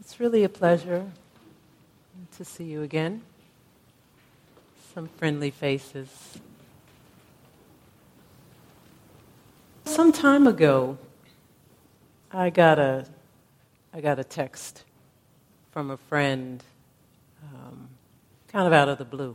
It's really a pleasure to see you again. Some friendly faces. Some time ago, I got a text from a friend, kind of out of the blue.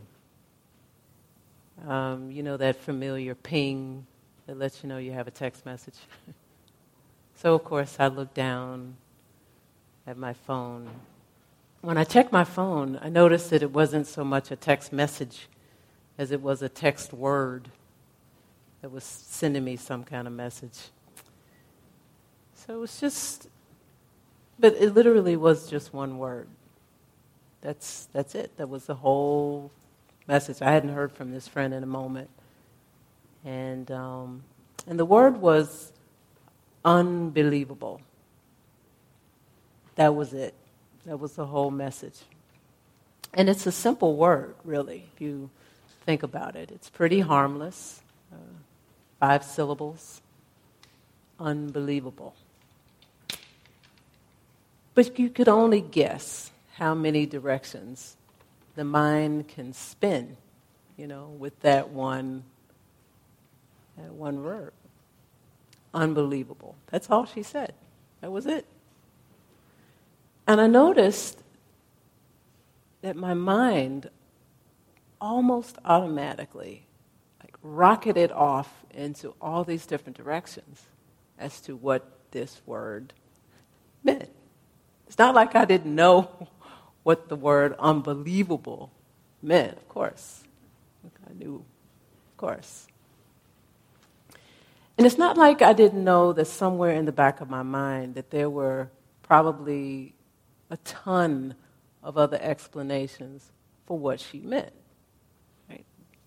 You know that familiar ping that lets you know you have a text message? So, of course, I looked down at my phone. When I checked my phone, I noticed that it wasn't so much a text message as it was a text word that was sending me some kind of message. So it was just, but it literally was just one word. That's it. That was the whole message. I hadn't heard from this friend in a moment. And the word was unbelievable. That was it. That was the whole message. And it's a simple word, really, if you think about it. It's pretty harmless. 5 syllables. Unbelievable. But you could only guess how many directions the mind can spin, with that one verb. Unbelievable. That's all she said. That was it. And I noticed that my mind almost automatically rocketed off into all these different directions as to what this word meant. It's not like I didn't know what the word unbelievable meant, of course. I knew, of course. And it's not like I didn't know that somewhere in the back of my mind that there were probably a ton of other explanations for what she meant. Right?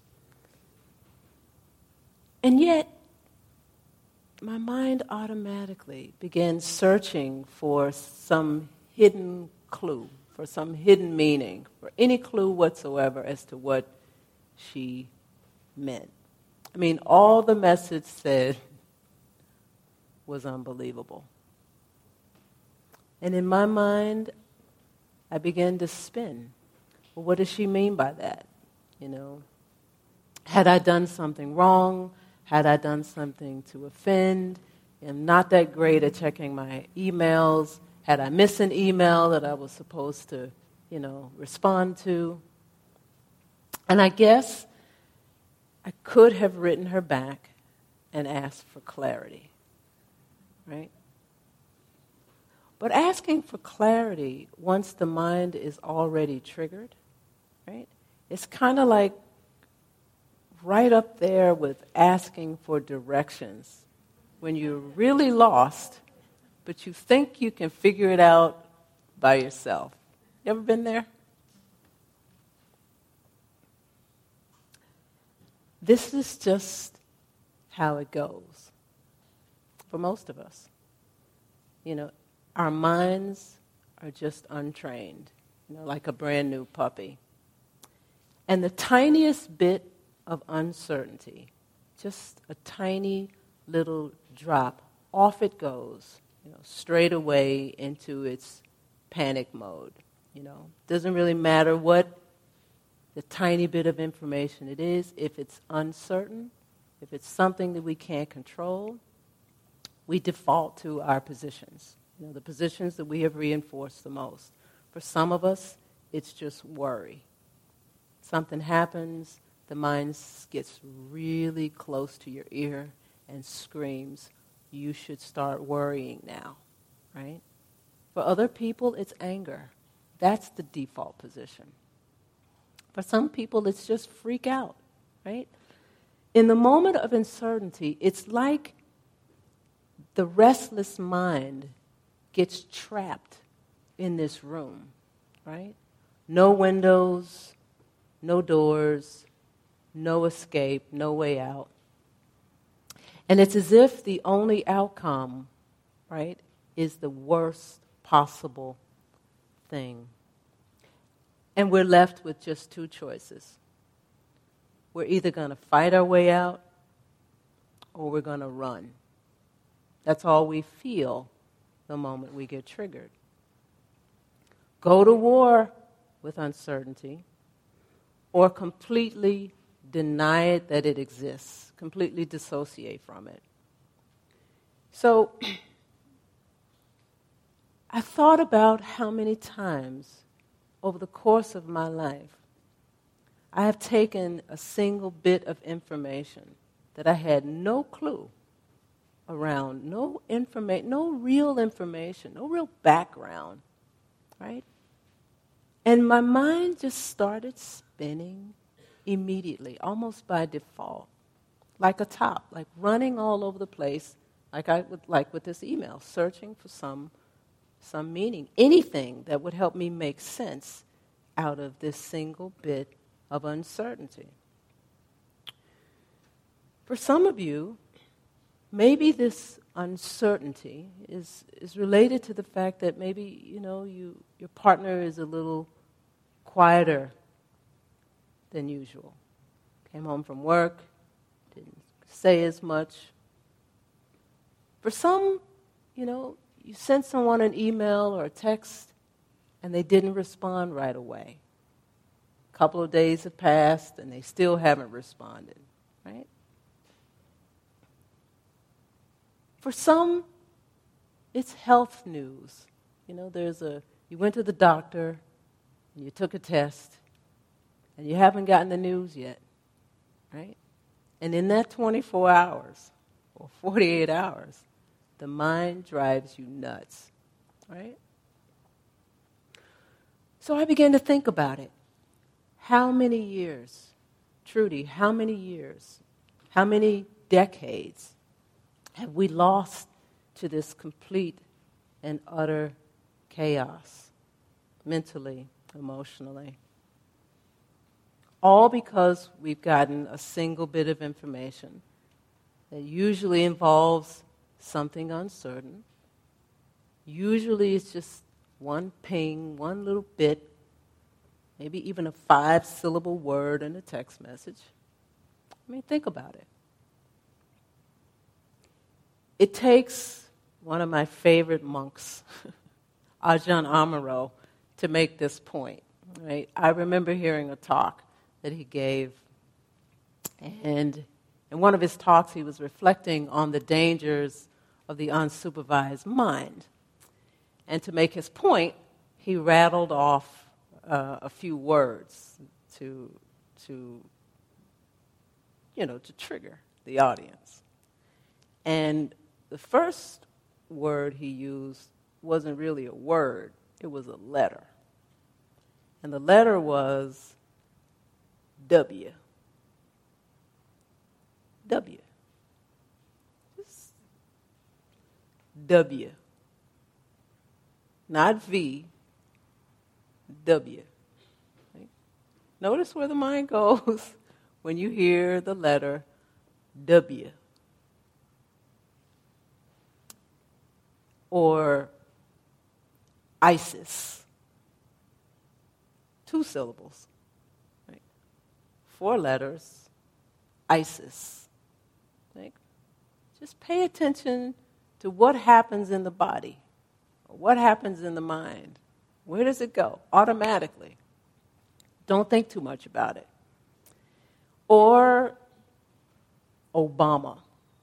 And yet, my mind automatically began searching for some hidden clue, for some hidden meaning, for any clue whatsoever as to what she meant. I mean, all the message said was unbelievable. And in my mind, I began to spin. Well, what does she mean by that? Had I done something wrong? Had I done something to offend? I'm not that great at checking my emails. Had I missed an email that I was supposed to, respond to? And I guess I could have written her back and asked for clarity, right? But asking for clarity once the mind is already triggered, right? It's kind of like right up there with asking for directions when you're really lost, but you think you can figure it out by yourself. You ever been there? This is just how it goes for most of us. Our minds are just untrained, like a brand new puppy. And the tiniest bit of uncertainty, just a tiny little drop, off it goes, straight away into its panic mode. Doesn't really matter what the tiny bit of information it is. If it's uncertain, if it's something that we can't control, we default to our positions. The positions that we have reinforced the most. For some of us, it's just worry. Something happens, the mind gets really close to your ear and screams, you should start worrying now, right? For other people, it's anger. That's the default position. For some people, it's just freak out, right? In the moment of uncertainty, it's like the restless mind gets trapped in this room, right? No windows, no doors, no escape, no way out. And it's as if the only outcome, right, is the worst possible thing. And we're left with just 2 choices. We're either going to fight our way out or we're going to run. That's all we feel the moment we get triggered. go to war with uncertainty, or completely deny it that it exists, completely dissociate from it. So I thought about how many times over the course of my life I have taken a single bit of information that I had no clue around, no real information, no real background, right? And my mind just started spinning immediately, almost by default, like a top, like running all over the place, like with this email, searching for some meaning, anything that would help me make sense out of this single bit of uncertainty. For some of you, maybe this uncertainty is related to the fact that maybe, your partner is a little quieter than usual. Came home from work, didn't say as much. For some, you sent someone an email or a text and they didn't respond right away. A couple of days have passed and they still haven't responded, right? For some, it's health news. You went to the doctor and you took a test and you haven't gotten the news yet, right? And in that 24 hours or 48 hours, the mind drives you nuts, right? So I began to think about it. How many years, Trudy, how many decades have we lost to this complete and utter chaos, mentally, emotionally? All because we've gotten a single bit of information that usually involves something uncertain. Usually it's just one ping, one little bit, maybe even a 5-syllable word in a text message. I mean, think about it. It takes one of my favorite monks, Ajahn Amaro, to make this point. Right? I remember hearing a talk that he gave, and in one of his talks he was reflecting on the dangers of the unsupervised mind. And to make his point, he rattled off a few words to trigger the audience. And the first word he used wasn't really a word, it was a letter. And the letter was W. W. Just W. Not V, W. Right? Notice where the mind goes when you hear the letter W. Or ISIS. 2 syllables. Right? 4 letters, ISIS. Right? Just pay attention to what happens in the body. What happens in the mind? Where does it go? Automatically. Don't think too much about it. Or Obama.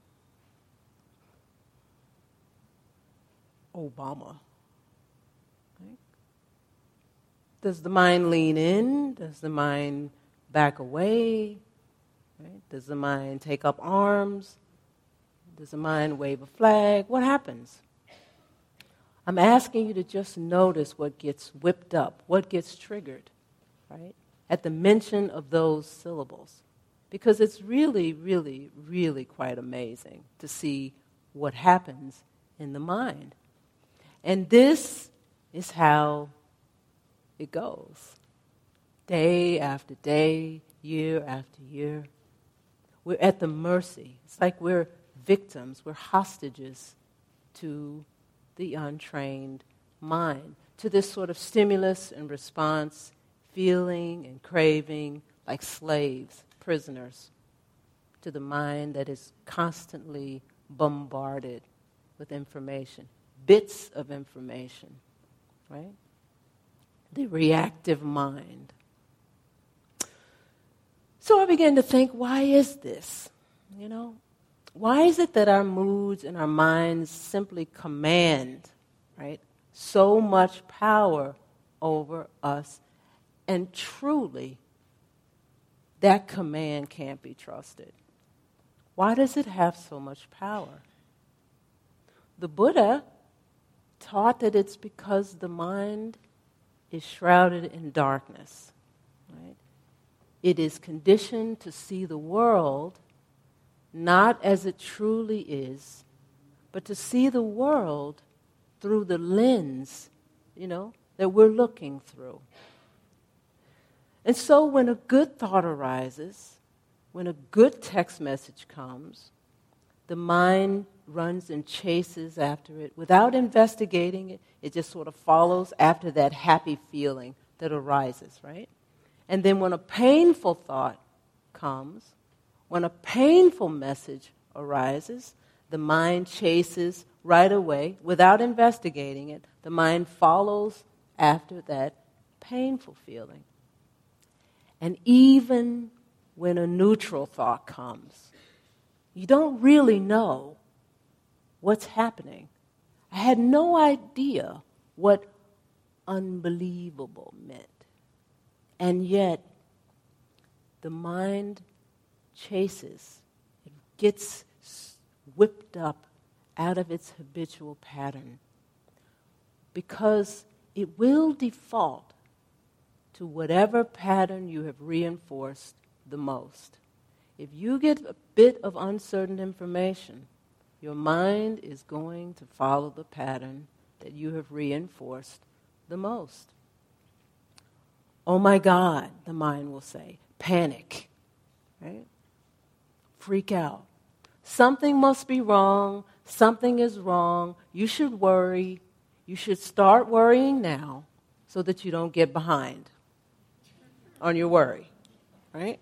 Obama. Right? Does the mind lean in? Does the mind back away? Right? Does the mind take up arms? Does the mind wave a flag? What happens? I'm asking you to just notice what gets whipped up, what gets triggered, right, at the mention of those syllables. Because it's really, really, really quite amazing to see what happens in the mind. And this is how it goes. Day after day, year after year. We're at the mercy. It's like we're victims, we're hostages to the untrained mind, to this sort of stimulus and response, feeling and craving like slaves, prisoners, to the mind that is constantly bombarded with information, bits of information, right? the reactive mind. So I began to think, why is this? You know, why is it that our moods and our minds simply command, right, so much power over us, and truly that command can't be trusted? Why does it have so much power? The Buddha taught that it's because the mind is shrouded in darkness, right? It is conditioned to see the world not as it truly is, but to see the world through the lens, that we're looking through. And so when a good thought arises, when a good text message comes, the mind runs and chases after it without investigating it. It just sort of follows after that happy feeling that arises, right? And then when a painful thought comes, when a painful message arises, the mind chases right away without investigating it. The mind follows after that painful feeling. And even when a neutral thought comes, you don't really know what's happening. I had no idea what unbelievable meant. And yet, the mind chases, it gets whipped up out of its habitual pattern because it will default to whatever pattern you have reinforced the most. If you get a bit of uncertain information, your mind is going to follow the pattern that you have reinforced the most. Oh my God, the mind will say. Panic, right? Freak out. Something must be wrong. Something is wrong. You should worry. You should start worrying now so that you don't get behind on your worry, right?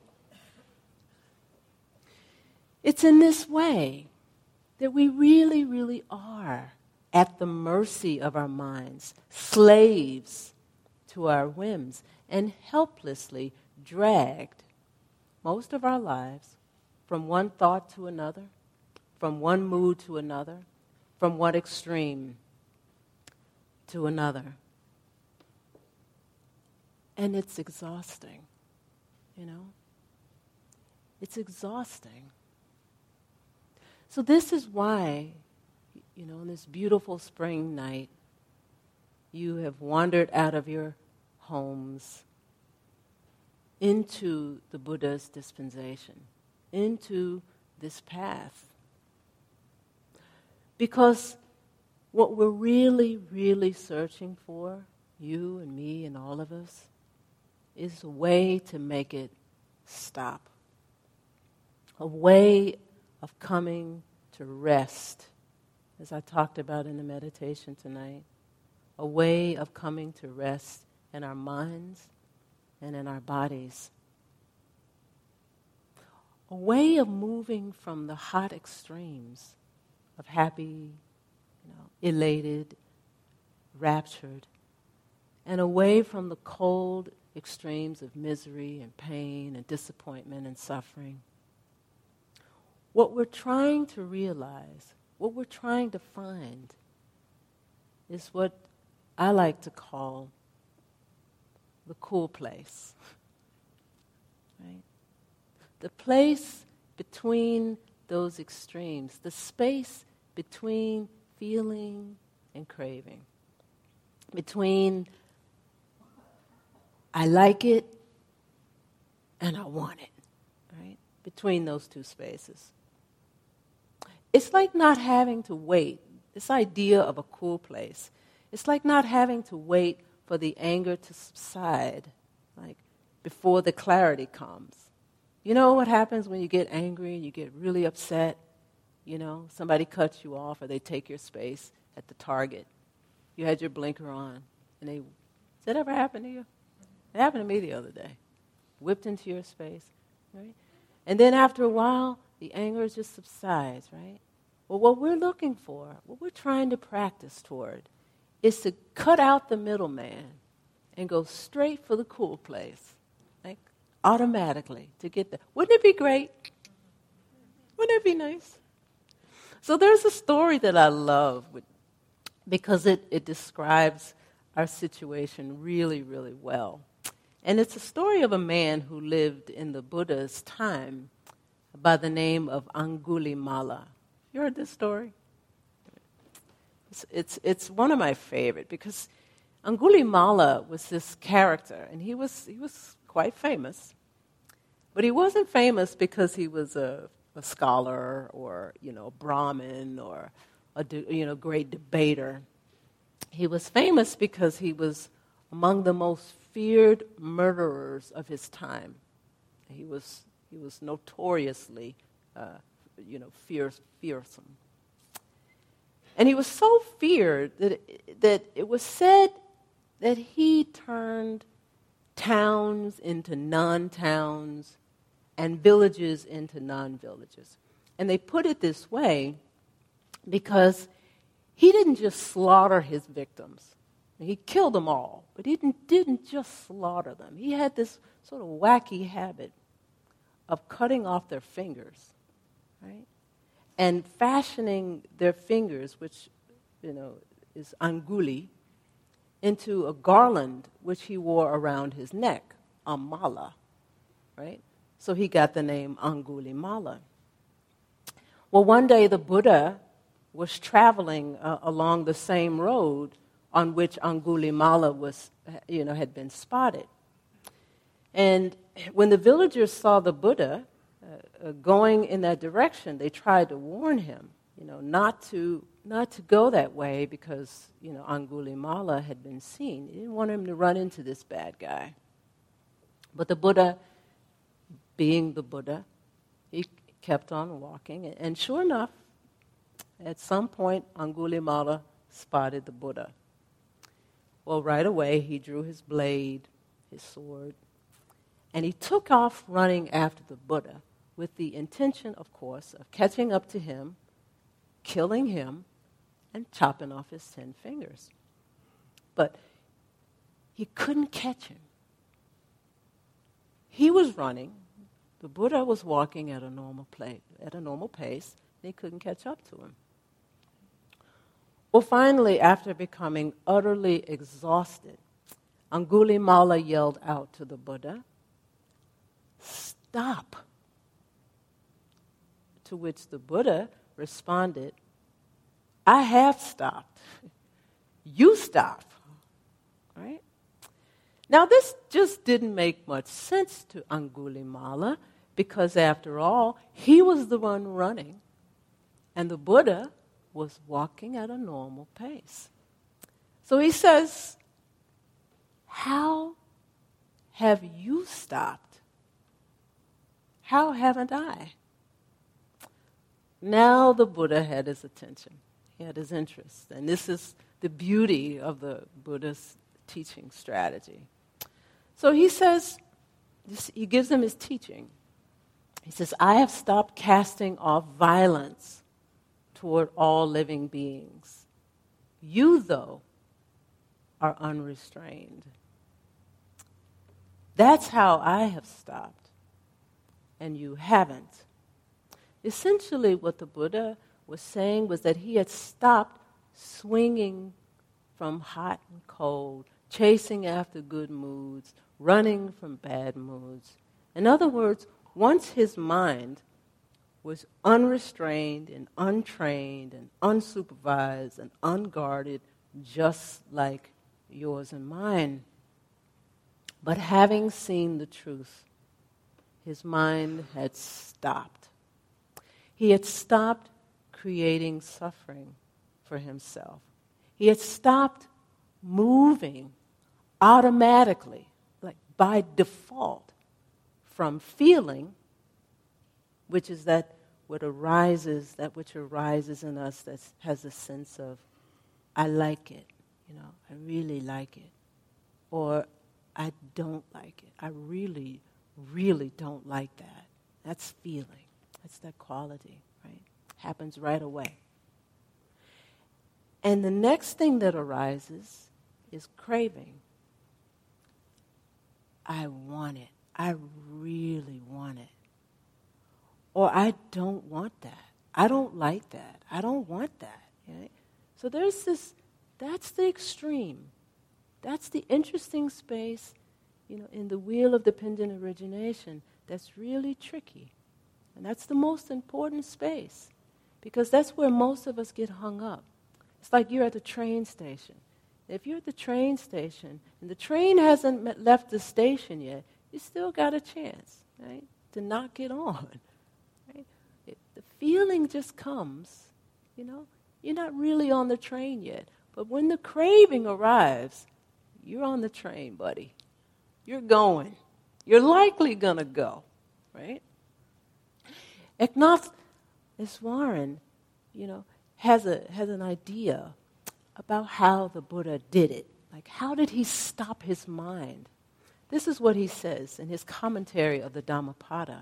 It's in this way that we really, really are at the mercy of our minds, slaves to our whims, and helplessly dragged most of our lives from one thought to another, from one mood to another, from one extreme to another. And it's exhausting, It's exhausting. So this is why, on this beautiful spring night, you have wandered out of your homes into the Buddha's dispensation, into this path. Because what we're really, really searching for, you and me and all of us, is a way to make it stop. A way of coming to rest, as I talked about in the meditation tonight. A way of coming to rest in our minds and in our bodies. A way of moving from the hot extremes of happy, elated, raptured, and away from the cold extremes of misery and pain and disappointment and suffering. What we're trying to realize, what we're trying to find, is what I like to call the cool place. Right? The place between those extremes, the space between feeling and craving, between I like it and I want it, right? Between those two spaces. It's like not having to wait. This idea of a cool place. It's like not having to wait for the anger to subside, like before the clarity comes. You know what happens when you get angry and you get really upset? Somebody cuts you off or they take your space at the Target. You had your blinker on and does that ever happen to you? It happened to me the other day. Whipped into your space, right? And then after a while, the anger just subsides, right? Well, what we're looking for, what we're trying to practice toward, is to cut out the middleman and go straight for the cool place, like automatically to get there. Wouldn't it be great? Wouldn't it be nice? So there's a story that I love because it describes our situation really, really well. And it's a story of a man who lived in the Buddha's time by the name of Angulimala. You heard this story? It's one of my favorite because Angulimala was this character, and he was quite famous. But he wasn't famous because he was a scholar or, a Brahmin or a great debater. He was famous because he was among the most feared murderers of his time. He was notoriously, fearsome. And he was so feared that it was said that he turned towns into non-towns and villages into non-villages. And they put it this way because he didn't just slaughter his victims. He killed them all, but he didn't just slaughter them. He had this sort of wacky habit of cutting off their fingers, right? And fashioning their fingers, which, is anguli, into a garland which he wore around his neck, a mala, right? So he got the name Angulimala. Well, one day the Buddha was traveling along the same road on which Angulimala had been spotted. And when the villagers saw the Buddha going in that direction, they tried to warn him, not to go that way because, Angulimala had been seen. They didn't want him to run into this bad guy. But the Buddha, being the Buddha, he kept on walking. And sure enough, at some point, Angulimala spotted the Buddha. Well, right away, he drew his blade, his sword, and he took off running after the Buddha with the intention, of course, of catching up to him, killing him, and chopping off his 10 fingers. But he couldn't catch him. He was running. The Buddha was walking at a normal pace, and he couldn't catch up to him. Well, finally, after becoming utterly exhausted, Angulimala yelled out to the Buddha, "Stop!" To which the Buddha responded, "I have stopped. You stop." Right? Now, this just didn't make much sense to Angulimala because, after all, he was the one running, and the Buddha was walking at a normal pace. So he says, "How have you stopped? How haven't I?" Now the Buddha had his attention. He had his interest. And this is the beauty of the Buddha's teaching strategy. So he says, he gives him his teaching. He says, "I have stopped casting off violence toward all living beings. You, though, are unrestrained. That's how I have stopped, and you haven't." Essentially, what the Buddha was saying was that he had stopped swinging from hot and cold, chasing after good moods, running from bad moods. In other words, once his mind was unrestrained and untrained and unsupervised and unguarded, just like yours and mine. But having seen the truth, his mind had stopped. He had stopped creating suffering for himself. He had stopped moving automatically, like by default, from feeling, which is that which arises in us that has a sense of, I like it, I really like it, or I don't like it. I really, really don't like that. That's feeling. That's that quality, right? Happens right away. And the next thing that arises is craving. I want it. I really want it. Or I don't want that. I don't like that. I don't want that. Right? So there's this, that's the extreme. That's the interesting space, in the wheel of dependent origination that's really tricky. And that's the most important space, because that's where most of us get hung up. It's like you're at the train station. If you're at the train station and the train hasn't left the station yet, you still got a chance, right, to not get on. Right? The feeling just comes, You're not really on the train yet. But when the craving arrives, you're on the train, buddy. You're going. You're likely going to go, right? Eknath Easwaran, has an idea about how the Buddha did it. Like, how did he stop his mind? This is what he says in his commentary of the Dhammapada.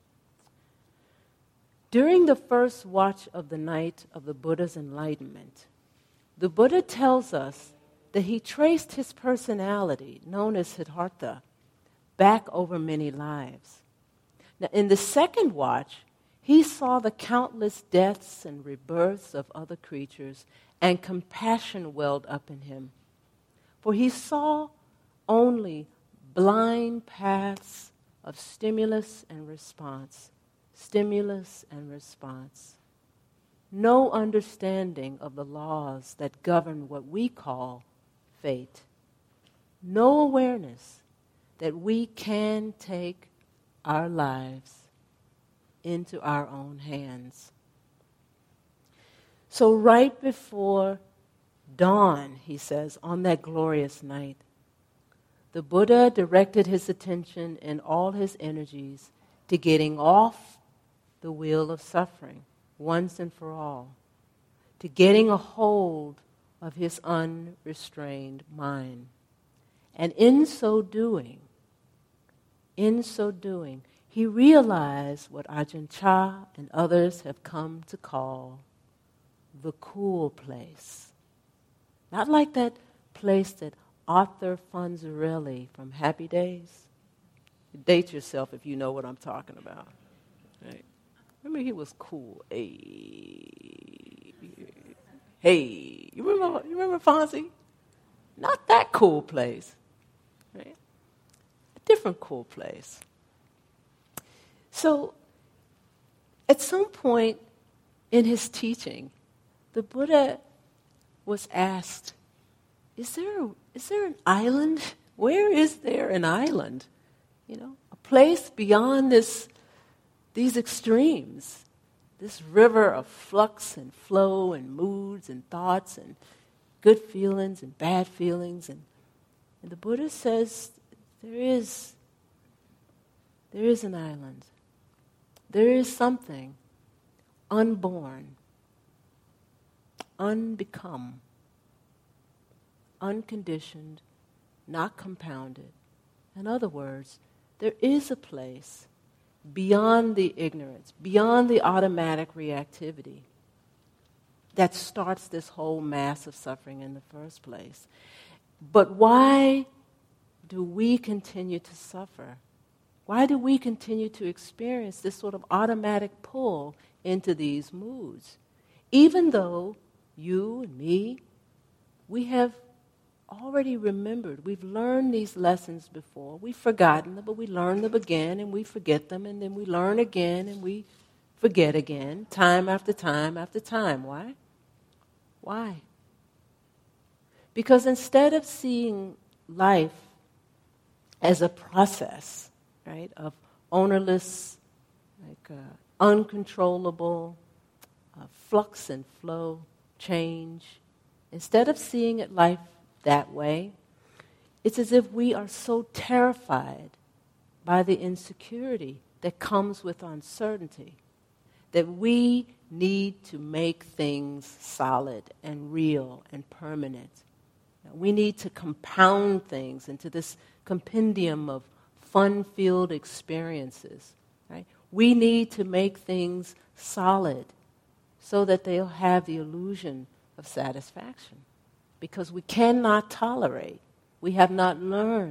During the first watch of the night of the Buddha's enlightenment, the Buddha tells us that he traced his personality, known as Siddhartha, back over many lives. Now, in the second watch, he saw the countless deaths and rebirths of other creatures, and compassion welled up in him. For he saw only blind paths of stimulus and response, no understanding of the laws that govern what we call fate, no awareness that we can take our lives into our own hands. So right before dawn, he says, on that glorious night, the Buddha directed his attention and all his energies to getting off the wheel of suffering once and for all, to getting a hold of his unrestrained mind. And in so doing, he realized what Ajahn Chah and others have come to call the cool place. Not like that place that Arthur Fonzarelli from Happy Days. Date yourself if you know what I'm talking about. Right? Remember, he was cool. Hey, you remember Fonzie? Not that cool place. Right? A different cool place. So, at some point in his teaching, the Buddha was asked, is there an island? Where is there an island? A place beyond these extremes, this river of flux and flow and moods and thoughts and good feelings and bad feelings. And the Buddha says there is an island. There is something unborn, unbecome, unconditioned, not compounded. In other words, there is a place beyond the ignorance, beyond the automatic reactivity that starts this whole mass of suffering in the first place. But why do we continue to suffer? Why do we continue to experience this sort of automatic pull into these moods? Even though you and me, we have already remembered, we've learned these lessons before, we've forgotten them, but we learn them again and we forget them, and then we learn again and we forget again, time after time after time. Why? Why? Because instead of seeing life as a process, right, of ownerless, uncontrollable flux and flow, change, instead of seeing it life that way, it's as if we are so terrified by the insecurity that comes with uncertainty that we need to make things solid and real and permanent. We need to compound things into this compendium of fun-filled experiences. Right? We need to make things solid so that they'll have the illusion of satisfaction. Because we cannot tolerate, we have not learned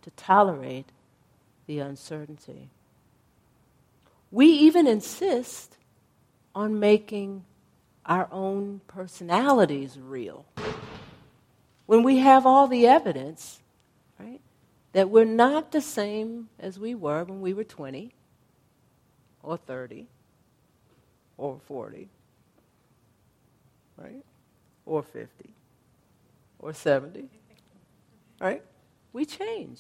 to tolerate the uncertainty. We even insist on making our own personalities real. When we have all the evidence, right, that we're not the same as we were when we were 20 or 30 or 40, right, or 50 or 70, right? We change.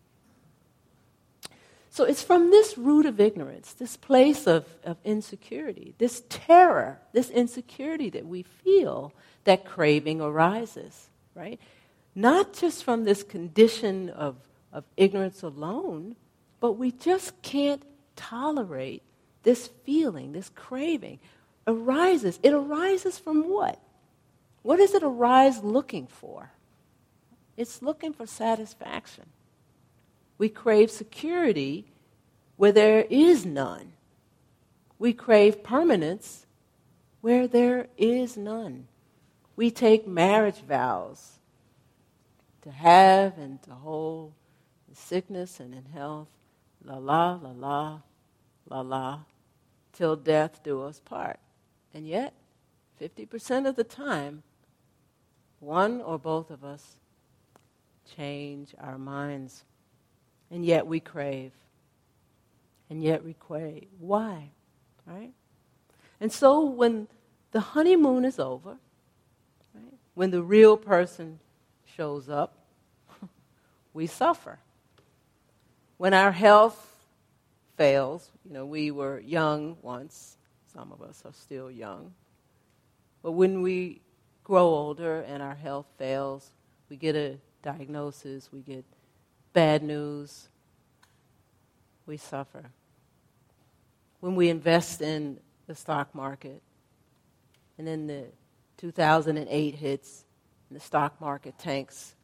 So it's from this root of ignorance, this place of insecurity, this terror, this insecurity that we feel, that craving arises, right? Not just from this condition of ignorance alone, but we just can't tolerate this feeling, this craving. Arises. It arises from what? What does it arise looking for? It's looking for satisfaction. We crave security where there is none. We crave permanence where there is none. We take marriage vows to have and to hold in sickness and in health, la la, la la, la la, till death do us part. And yet, 50% of the time, one or both of us change our minds. And yet we crave. And yet we crave. Why? Right? And so when the honeymoon is over, right, when the real person shows up, we suffer. When our health fails, we were young once. Some of us are still young. But when we grow older and our health fails, we get a diagnosis, we get bad news, we suffer. When we invest in the stock market, and then the 2008 hits, and the stock market tanks,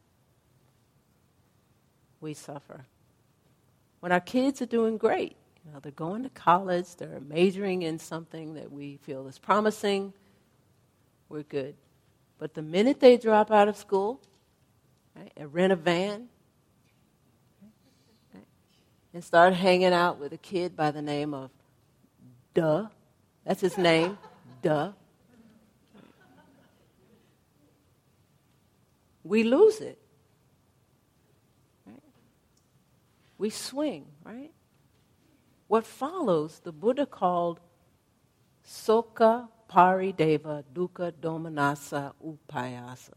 we suffer. When our kids are doing great, they're going to college, they're majoring in something that we feel is promising, we're good. But the minute they drop out of school, right, and rent a van, right, and start hanging out with a kid by the name of Duh, that's his name, Duh, we lose it. Right? We swing, right? What follows, the Buddha called Sokha Parideva Dukkha Domanassa Upayasa.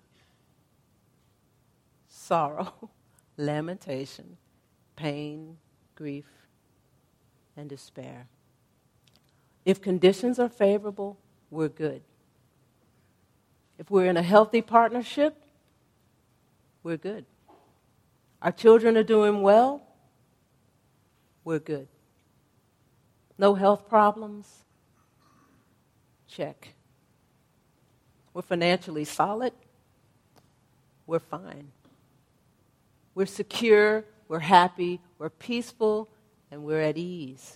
Sorrow, lamentation, pain, grief, and despair. If conditions are favorable, we're good. If we're in a healthy partnership, we're good. Our children are doing well, we're good. No health problems, check. We're financially solid, we're fine. We're secure, we're happy, we're peaceful, and we're at ease.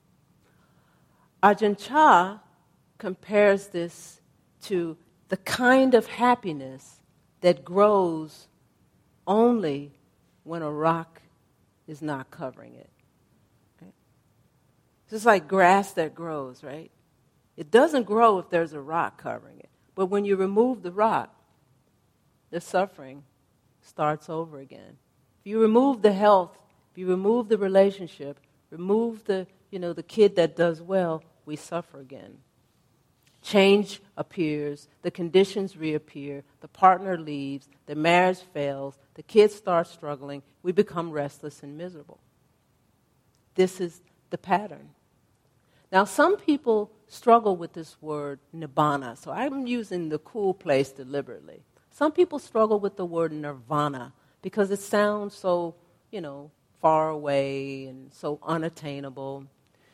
Ajahn Chah compares this to the kind of happiness that grows only when a rock is not covering it. Okay? It's just like grass that grows, right? It doesn't grow if there's a rock covering it. But when you remove the rock, the suffering starts over again. If you remove the health, if you remove the relationship, remove the kid that does well, we suffer again. Change appears, the conditions reappear, the partner leaves, the marriage fails, the kids start struggling, we become restless and miserable. This is the pattern. Now, some people struggle with this word nibbana, so I'm using the cool place deliberately. Some people struggle with the word nirvana because it sounds so, far away and so unattainable.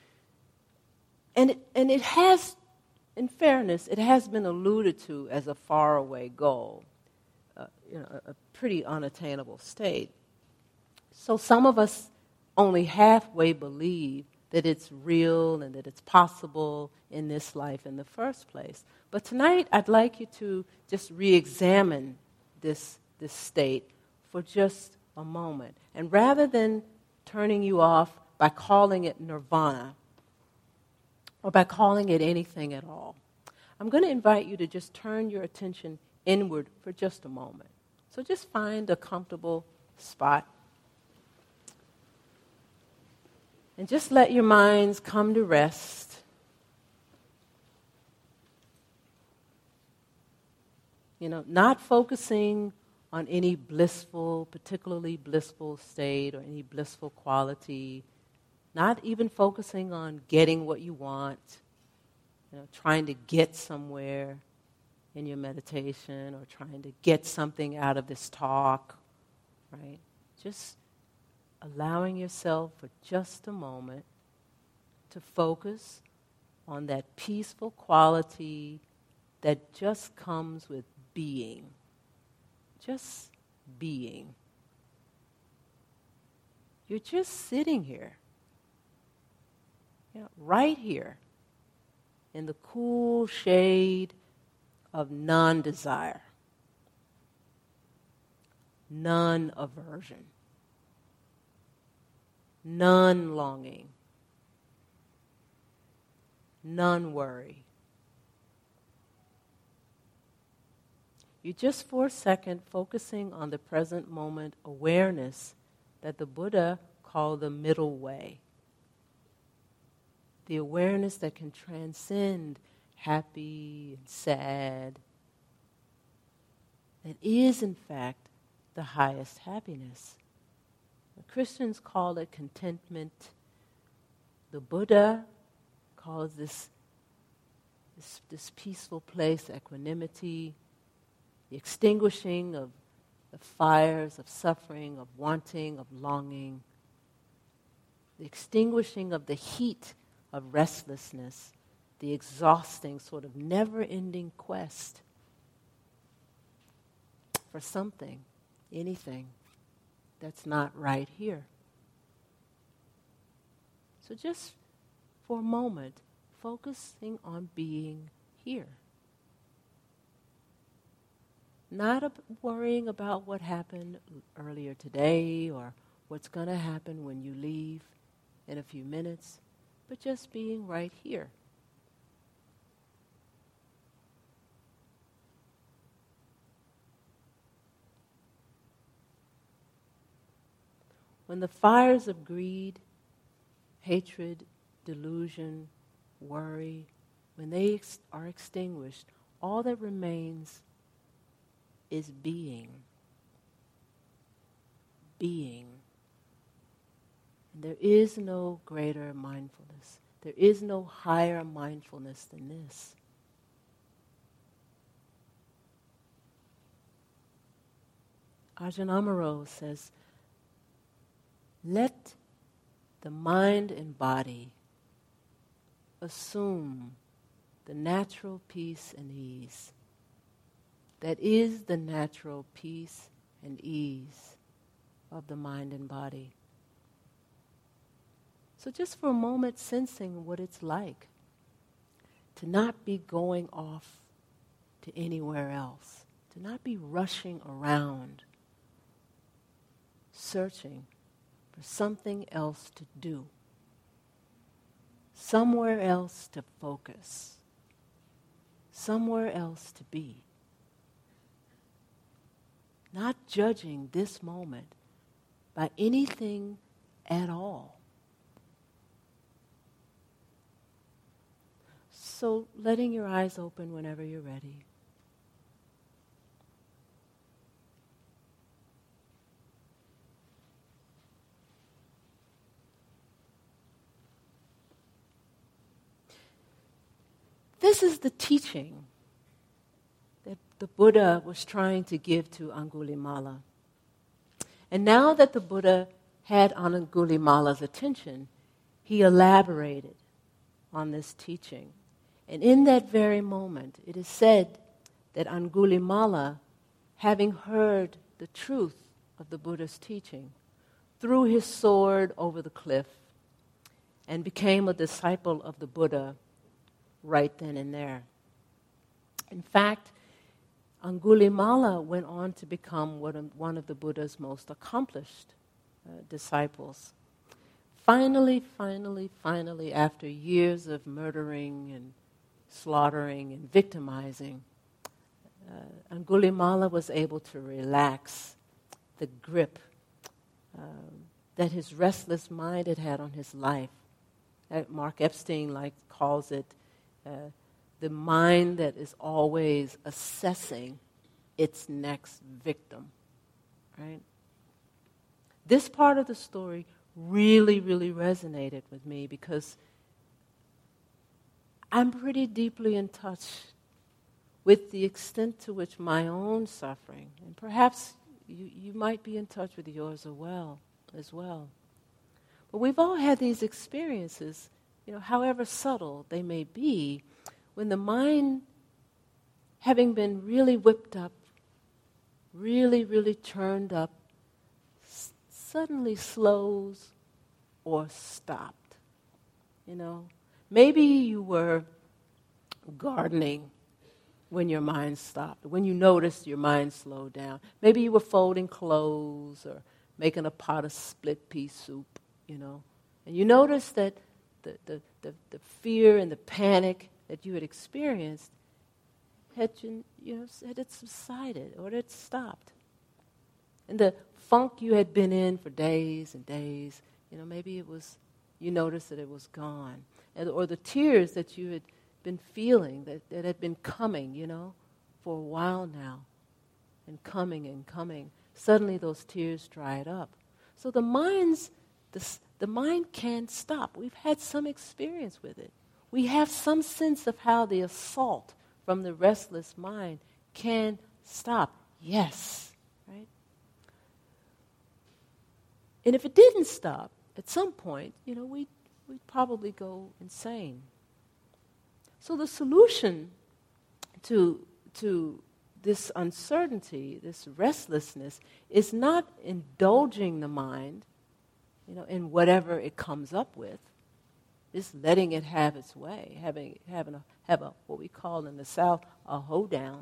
And it has, in fairness, it has been alluded to as a faraway goal, a pretty unattainable state. So some of us only halfway believe that it's real and that it's possible in this life in the first place. But tonight, I'd like you to just re-examine this state for just a moment. And rather than turning you off by calling it nirvana or by calling it anything at all, I'm going to invite you to just turn your attention inward for just a moment. So just find a comfortable spot and just let your minds come to rest. Not focusing on any particularly blissful state or any blissful quality, not even focusing on getting what you want, trying to get somewhere in your meditation or trying to get something out of this talk, right? Just allowing yourself for just a moment to focus on that peaceful quality that just comes with being. Just being. You're just sitting here, right here, in the cool shade of non-desire, non-aversion, non-longing, non-worry. You just for a second focusing on the present moment awareness that the Buddha called the middle way. The awareness that can transcend happy and sad. That is, in fact, the highest happiness. The Christians call it contentment. The Buddha calls this peaceful place equanimity. The extinguishing of the fires of suffering, of wanting, of longing. The extinguishing of the heat of restlessness. The exhausting, sort of never-ending quest for something, anything that's not right here. So just for a moment, focusing on being here. Not worrying about what happened earlier today or what's going to happen when you leave in a few minutes, but just being right here. When the fires of greed, hatred, delusion, worry, when they are extinguished, all that remains is being. Being. And there is no greater mindfulness. There is no higher mindfulness than this. Ajahn Amaro says, let the mind and body assume the natural peace and ease that is the natural peace and ease of the mind and body. So just for a moment, sensing what it's like to not be going off to anywhere else, to not be rushing around, searching for something else to do, somewhere else to focus, somewhere else to be. Not judging this moment by anything at all. So letting your eyes open whenever you're ready. This is the teaching that the Buddha was trying to give to Angulimala. And now that the Buddha had Angulimala's attention, he elaborated on this teaching. And in that very moment, it is said that Angulimala, having heard the truth of the Buddha's teaching, threw his sword over the cliff and became a disciple of the Buddha right then and there. In fact, Angulimala went on to become one of the Buddha's most accomplished disciples. Finally, after years of murdering and slaughtering and victimizing, Angulimala was able to relax the grip that his restless mind had on his life. Mark Epstein calls it the mind that is always assessing its next victim, right? This part of the story really, really resonated with me because I'm pretty deeply in touch with the extent to which my own suffering, and perhaps you might be in touch with yours as well. But we've all had these experiences, however subtle they may be, when the mind, having been really whipped up, really, really turned up, suddenly slows or stopped. Maybe you were gardening when your mind stopped, when you noticed your mind slowed down. Maybe you were folding clothes or making a pot of split pea soup, and you noticed that the fear and the panic that you had experienced had subsided or had stopped. And the funk you had been in for days and days, maybe you noticed that it was gone. Or the tears that you had been feeling, that had been coming, for a while now, and coming. Suddenly those tears dried up. So the mind can't stop. We've had some experience with it. We have some sense of how the assault from the restless mind can stop. Yes, right? And if it didn't stop, at some point, we'd probably go insane. So the solution to this uncertainty, this restlessness, is not indulging the mind, in whatever it comes up with. Just letting it have its way, have a what we call in the South a hoedown,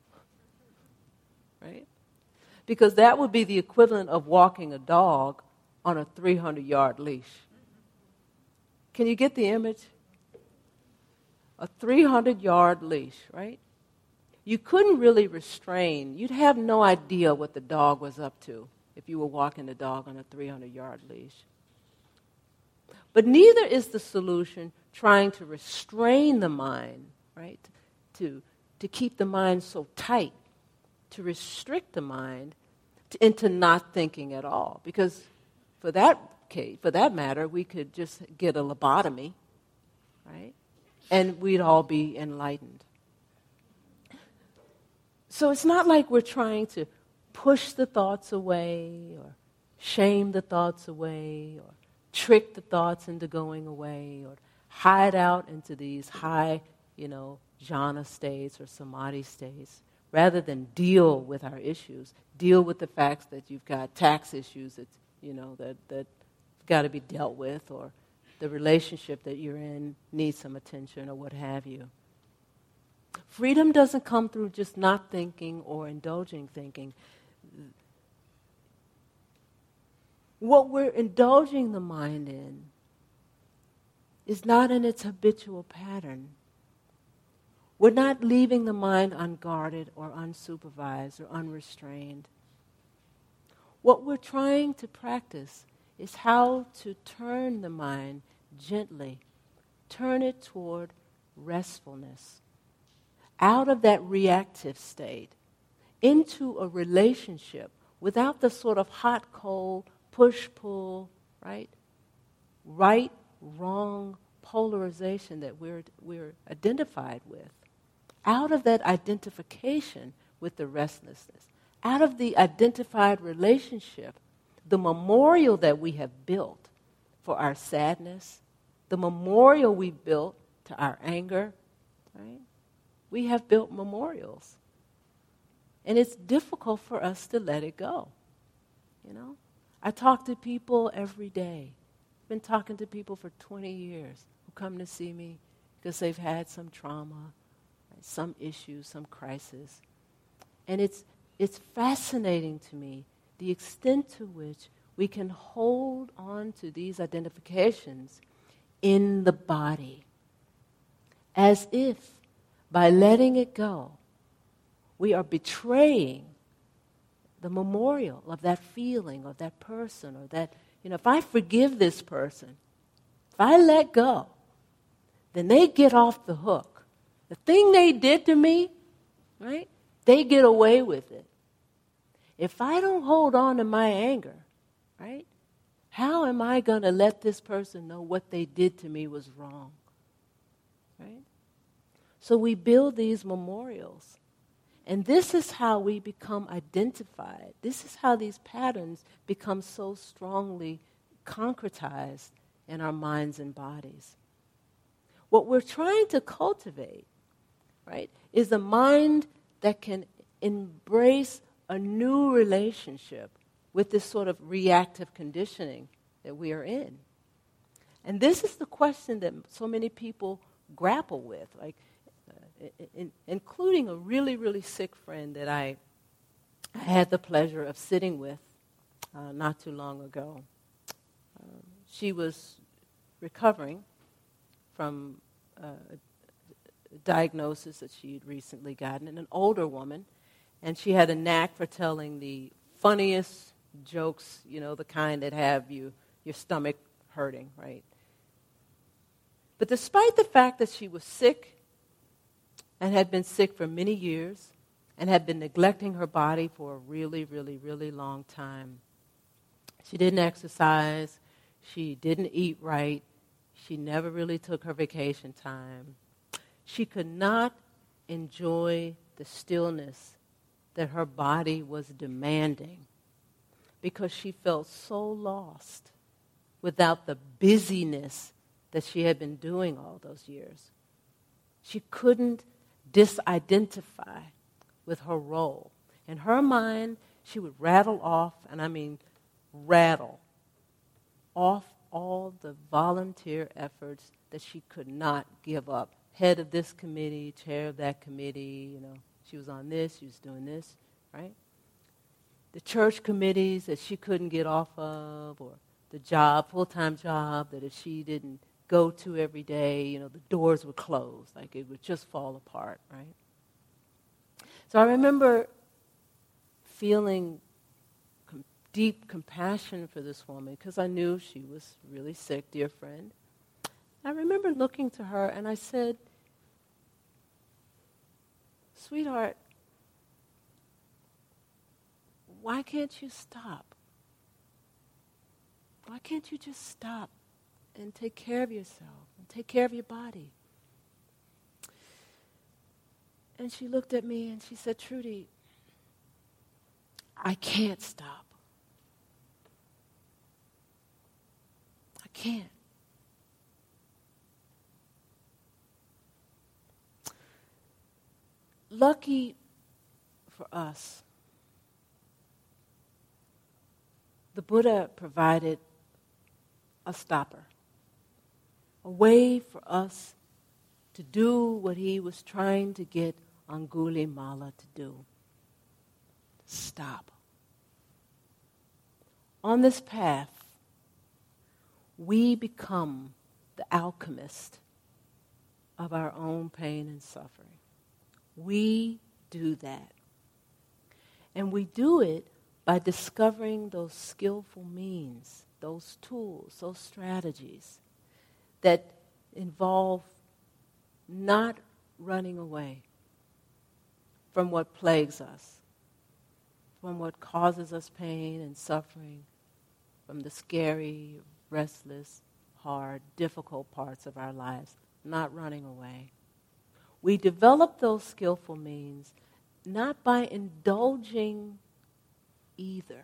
right? Because that would be the equivalent of walking a dog on a 300-yard leash. Can you get the image? A 300-yard leash, right? You couldn't really restrain. You'd have no idea what the dog was up to if you were walking the dog on a 300-yard leash. But neither is the solution trying to restrain the mind, right? To keep the mind so tight, to restrict the mind into not thinking at all. Because for that matter, we could just get a lobotomy, right? And we'd all be enlightened. So it's not like we're trying to push the thoughts away or shame the thoughts away or trick the thoughts into going away or hide out into these high, jhana states or samadhi states, rather than deal with our issues, deal with the facts that you've got tax issues that got to be dealt with, or the relationship that you're in needs some attention, or what have you. Freedom doesn't come through just not thinking or indulging thinking. What we're indulging the mind in is not in its habitual pattern. We're not leaving the mind unguarded or unsupervised or unrestrained. What we're trying to practice is how to turn the mind gently, turn it toward restfulness, out of that reactive state, into a relationship without the sort of hot-cold, push-pull, right, wrong polarization that we're identified with. Out of that identification with the restlessness, out of the identified relationship, the memorial that we have built for our sadness, the memorial we built to our anger, right? We have built memorials. And it's difficult for us to let it go, I talk to people every day. I've been talking to people for 20 years who come to see me because they've had some trauma, some issue, some crisis. And it's fascinating to me the extent to which we can hold on to these identifications in the body, as if by letting it go, we are betraying the memorial of that feeling, of that person, or that, if I forgive this person, if I let go, then they get off the hook. The thing they did to me, right, they get away with it. If I don't hold on to my anger, right, how am I going to let this person know what they did to me was wrong? Right? So we build these memorials. And this is how we become identified. This is how these patterns become so strongly concretized in our minds and bodies. What we're trying to cultivate, right, is a mind that can embrace a new relationship with this sort of reactive conditioning that we are in. And this is the question that so many people grapple with, like including a really, really sick friend that I had the pleasure of sitting with not too long ago. She was recovering from a diagnosis that she had recently gotten, and an older woman, and she had a knack for telling the funniest jokes, the kind that have your stomach hurting, right? But despite the fact that she was sick and had been sick for many years and had been neglecting her body for a really, really, really long time, she didn't exercise, she didn't eat right, she never really took her vacation time. She could not enjoy the stillness that her body was demanding because she felt so lost without the busyness that she had been doing all those years. She couldn't disidentify with her role. In her mind, she would rattle off, and I mean rattle off all the volunteer efforts that she could not give up. Head of this committee, chair of that committee, she was on this, she was doing this, right? The church committees that she couldn't get off of, or the job, full-time job, that if she didn't go to every day, the doors would close, like it would just fall apart, right? So I remember feeling deep compassion for this woman because I knew she was really sick, dear friend. I remember looking to her and I said, "Sweetheart, why can't you stop? Why can't you just stop and take care of yourself and take care of your body?" And she looked at me and she said, "Trudy, I can't stop. I can't." Lucky for us, the Buddha provided a stopper, a way for us to do what he was trying to get Angulimala to do. Stop. On this path, we become the alchemist of our own pain and suffering. We do that. And we do it by discovering those skillful means, those tools, those strategies that involve not running away from what plagues us, from what causes us pain and suffering, from the scary, restless, hard, difficult parts of our lives, not running away. We develop those skillful means not by indulging either.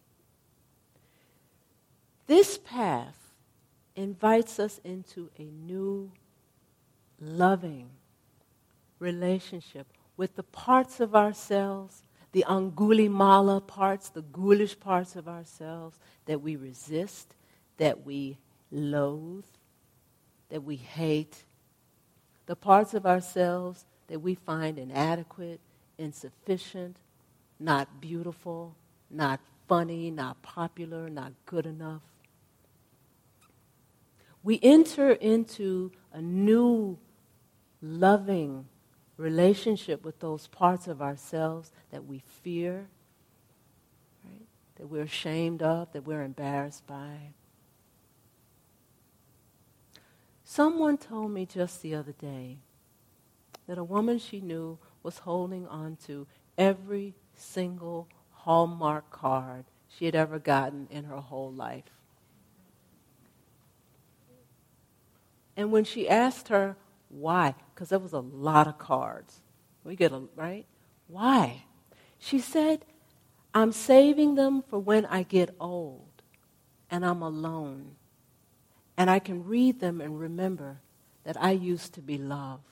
This path invites us into a new, loving relationship with the parts of ourselves, the Angulimala parts, the ghoulish parts of ourselves that we resist, that we loathe, that we hate, the parts of ourselves that we find inadequate, insufficient, not beautiful, not funny, not popular, not good enough. We enter into a new, loving relationship with those parts of ourselves that we fear, right? That we're ashamed of, that we're embarrassed by. Someone told me just the other day that a woman she knew was holding on to every single Hallmark card she had ever gotten in her whole life. And when she asked her why, because there was a lot of cards, right? Why? She said, I'm saving them for when I get old and I'm alone. And I can read them and remember that I used to be loved.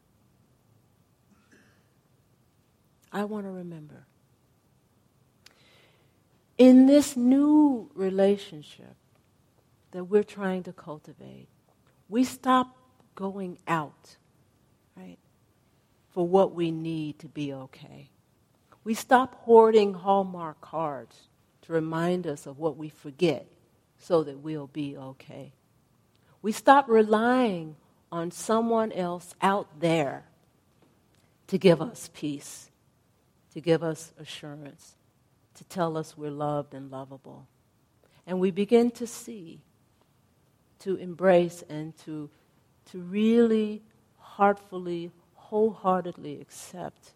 I want to remember. In this new relationship that we're trying to cultivate, we stop going out, right, for what we need to be okay. We stop hoarding Hallmark cards to remind us of what we forget so that we'll be okay. We stop relying on someone else out there to give us peace, to give us assurance, to tell us we're loved and lovable. And we begin to see, to embrace, and to really heartfully, wholeheartedly accept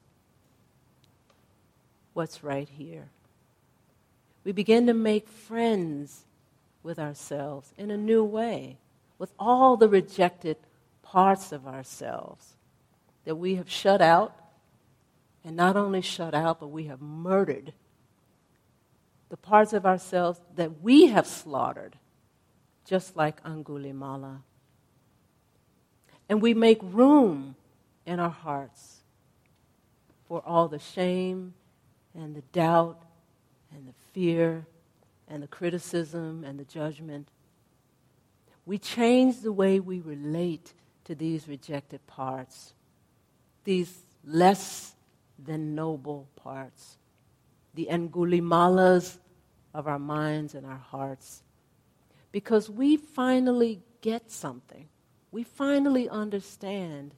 what's right here. We begin to make friends with ourselves in a new way, with all the rejected parts of ourselves that we have shut out, and not only shut out, but we have murdered. The parts of ourselves that we have slaughtered, just like Angulimala. And we make room in our hearts for all the shame and the doubt and the fear and the criticism and the judgment. We change the way we relate to these rejected parts, these less than noble parts, the Angulimalas of our minds and our hearts, because we finally get something. We finally understand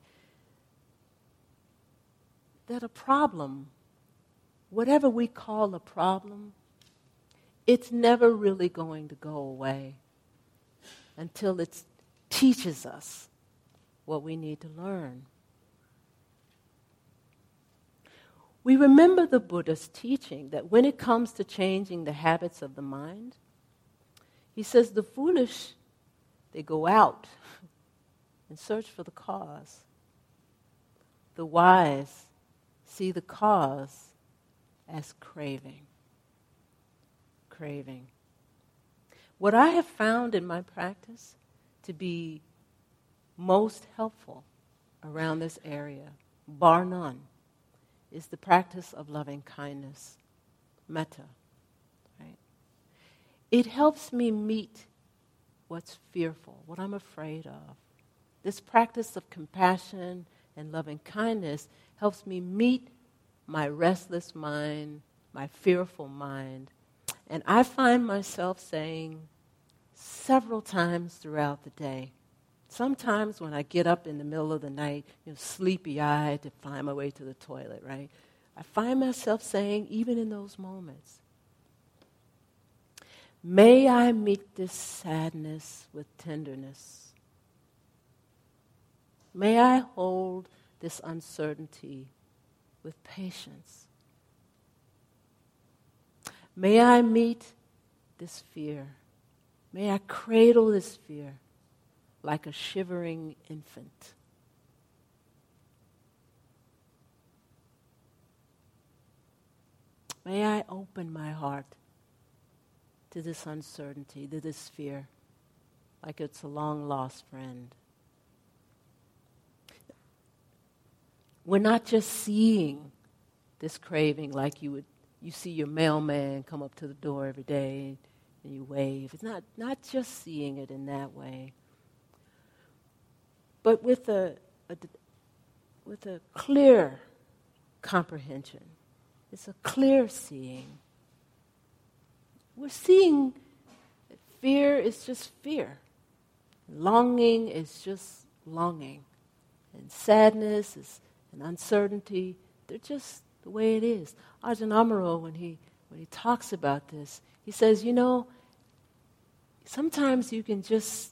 that a problem, whatever we call a problem, it's never really going to go away until it teaches us what we need to learn. We remember the Buddha's teaching that when it comes to changing the habits of the mind, he says the foolish, they go out and search for the cause. The wise see the cause as craving. Craving. What I have found in my practice to be most helpful around this area, bar none, is the practice of loving kindness, metta. Right? It helps me meet what's fearful, what I'm afraid of. This practice of compassion and loving kindness helps me meet my restless mind, my fearful mind. And I find myself saying several times throughout the day, sometimes when I get up in the middle of the night, sleepy-eyed to find my way to the toilet, right? I find myself saying, even in those moments, may I meet this sadness with tenderness. May I hold this uncertainty with patience. May I meet this fear. May I cradle this fear like a shivering infant. May I open my heart to this uncertainty, to this fear, like it's a long-lost friend. We're not just seeing this craving like you see your mailman come up to the door every day and you wave. It's not just seeing it in that way, but with a clear comprehension It's a clear seeing. We're seeing that fear is just fear. Longing is just longing. And sadness and uncertainty, they're just the way it is. Ajahn Amaro, when he talks about this, he says, sometimes you can just,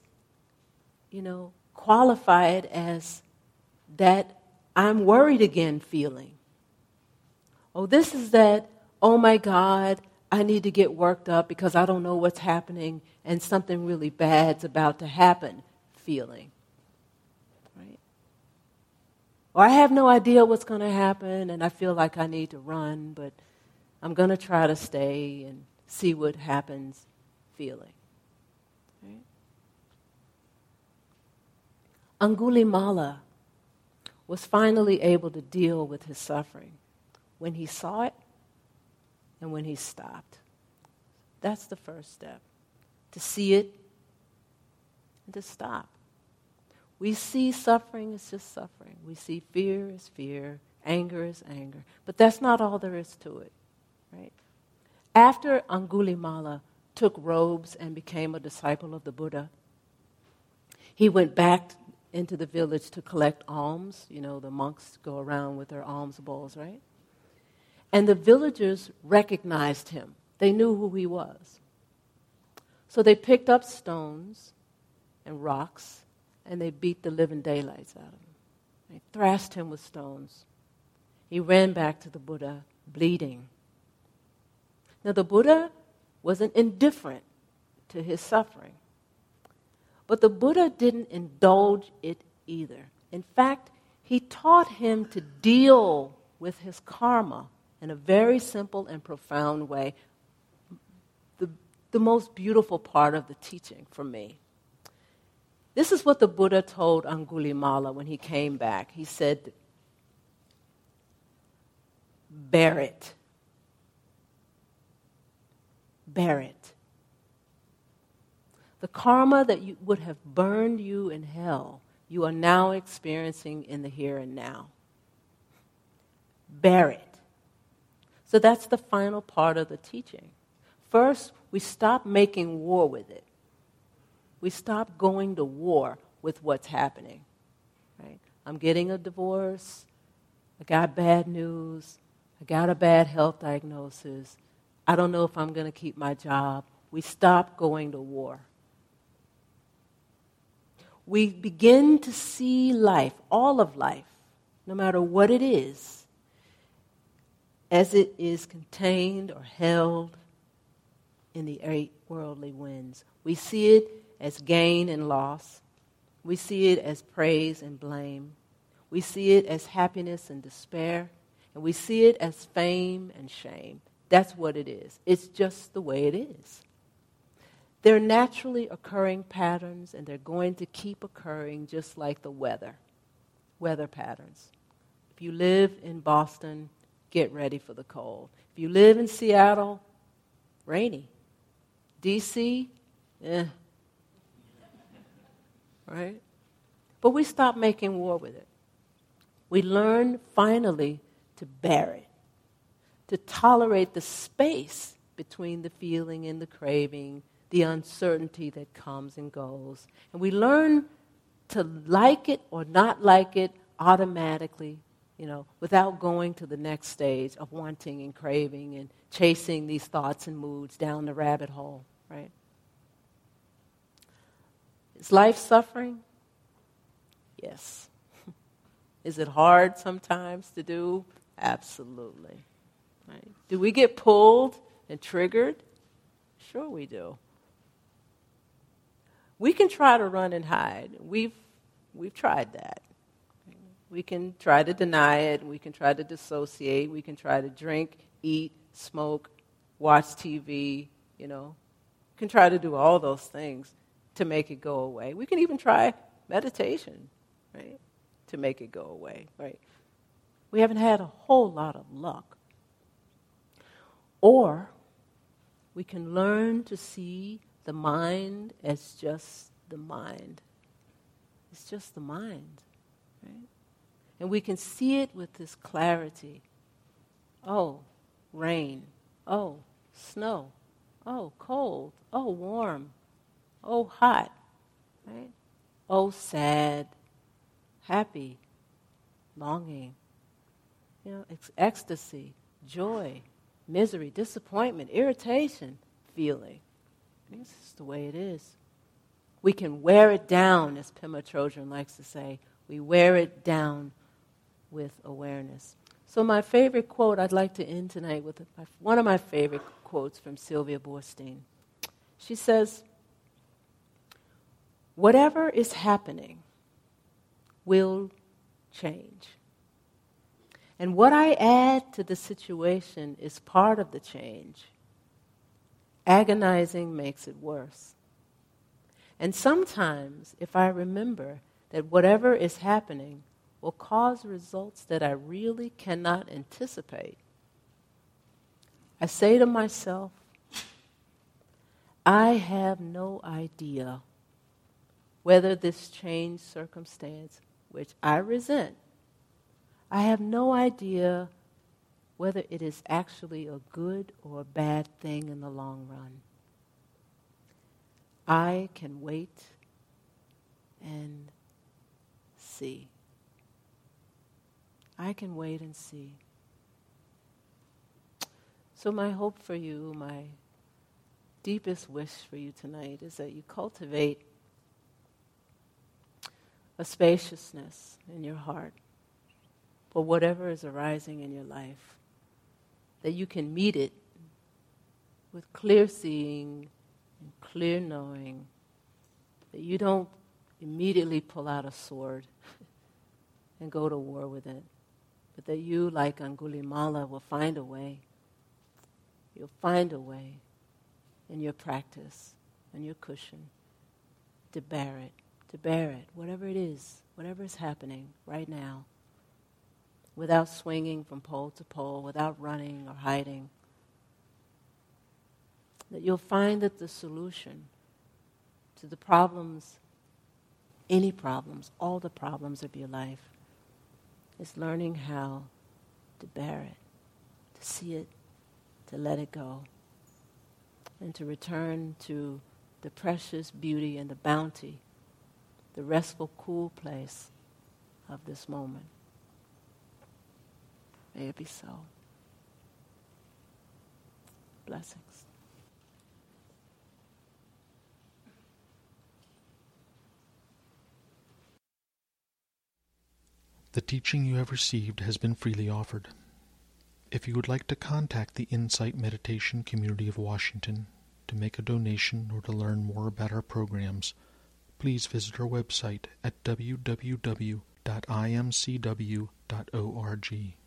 qualify it as that I'm worried again feeling. Oh, this is that, oh my God, I need to get worked up because I don't know what's happening and something really bad's about to happen feeling. Right? Or I have no idea what's going to happen and I feel like I need to run, but I'm going to try to stay and see what happens feeling. Right? Angulimala was finally able to deal with his suffering when he saw it and when he stopped. That's the first step, to see it and to stop. We see suffering as just suffering. We see fear as fear, anger as anger. But that's not all there is to it, right? After Angulimala took robes and became a disciple of the Buddha, he went back into the village to collect alms. The monks go around with their alms bowls, right? And the villagers recognized him. They knew who he was. So they picked up stones and rocks, and they beat the living daylights out of him. They thrashed him with stones. He ran back to the Buddha, bleeding. Now, the Buddha wasn't indifferent to his suffering. But the Buddha didn't indulge it either. In fact, he taught him to deal with his karma in a very simple and profound way. The most beautiful part of the teaching for me. This is what the Buddha told Angulimala when he came back. He said, bear it. Bear it. The karma that would have burned you in hell, you are now experiencing in the here and now. Bear it. So that's the final part of the teaching. First, we stop making war with it. We stop going to war with what's happening. Right? I'm getting a divorce. I got bad news. I got a bad health diagnosis. I don't know if I'm going to keep my job. We stop going to war. We begin to see life, all of life, no matter what it is, as it is contained or held in the 8 worldly winds. We see it as gain and loss. We see it as praise and blame. We see it as happiness and despair. And we see it as fame and shame. That's what it is. It's just the way it is. They're naturally occurring patterns, and they're going to keep occurring just like the weather patterns. If you live in Boston, get ready for the cold. If you live in Seattle, rainy. D.C., right? But we stop making war with it. We learn finally to bear it, to tolerate the space between the feeling and the craving, the uncertainty that comes and goes. And we learn to like it or not like it automatically, without going to the next stage of wanting and craving and chasing these thoughts and moods down the rabbit hole, right? Is life suffering? Yes. Is it hard sometimes to do? Absolutely. Right? Do we get pulled and triggered? Sure we do. We can try to run and hide. We've tried that. We can try to deny it. We can try to dissociate. We can try to drink, eat, smoke, watch TV, We can try to do all those things to make it go away. We can even try meditation, right, to make it go away, right? We haven't had a whole lot of luck. Or we can learn to see the mind as just the mind. It's just the mind, right? And we can see it with this clarity. Oh, rain. Oh, snow. Oh, cold. Oh, warm. Oh, hot. Right? Oh, sad, happy, longing. Ecstasy, joy, misery, disappointment, irritation, feeling. This is the way it is. We can wear it down, as Pema Chodron likes to say. We wear it down with awareness. So my favorite quote, I'd like to end tonight with one of my favorite quotes from Sylvia Boorstein. She says, "Whatever is happening will change. And what I add to the situation is part of the change. Agonizing makes it worse. And sometimes, if I remember that whatever is happening will cause results that I really cannot anticipate, I say to myself, I have no idea whether this changed circumstance, which I resent, I have no idea whether it is actually a good or a bad thing in the long run. I can wait and see. I can wait and see." So my hope for you, my deepest wish for you tonight is that you cultivate a spaciousness in your heart for whatever is arising in your life, that you can meet it with clear seeing and clear knowing, that you don't immediately pull out a sword and go to war with it, but that you, like Angulimala, will find a way. You'll find a way in your practice and your cushion to bear it, whatever it is, whatever is happening right now, without swinging from pole to pole, without running or hiding. That you'll find that the solution to the problems, any problems, all the problems of your life, is learning how to bear it, to see it, to let it go, and to return to the precious beauty and the bounty, the restful, cool place of this moment. May it be so. Blessings. The teaching you have received has been freely offered. If you would like to contact the Insight Meditation Community of Washington to make a donation or to learn more about our programs, please visit our website at www.imcw.org.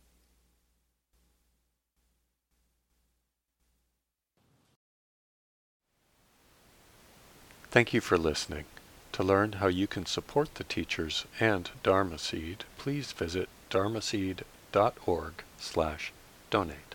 Thank you for listening. To learn how you can support the teachers and Dharma Seed, please visit dharmaseed.org/donate.